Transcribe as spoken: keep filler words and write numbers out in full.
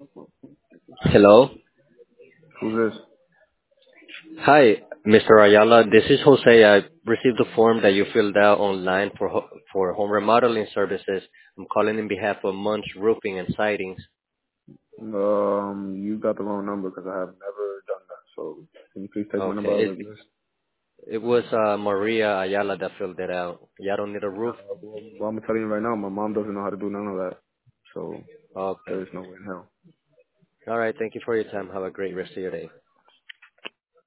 Hello. Who's this? Hi, Mister Ayala. This is Jose. I received the form that you filled out online for ho- for home remodeling services. I'm calling in behalf of Munch Roofing and Sidings. Um, you got the wrong number because I have never done that. So can you please take my Okay. number out It of this? it was uh, Maria Ayala that filled it out. Y'all don't need a roof? Uh, well, well, I'm telling you right now, my mom doesn't know how to do none of that. So Okay. there is no way in hell. All right. Thank you for your time. Have a great rest of your day.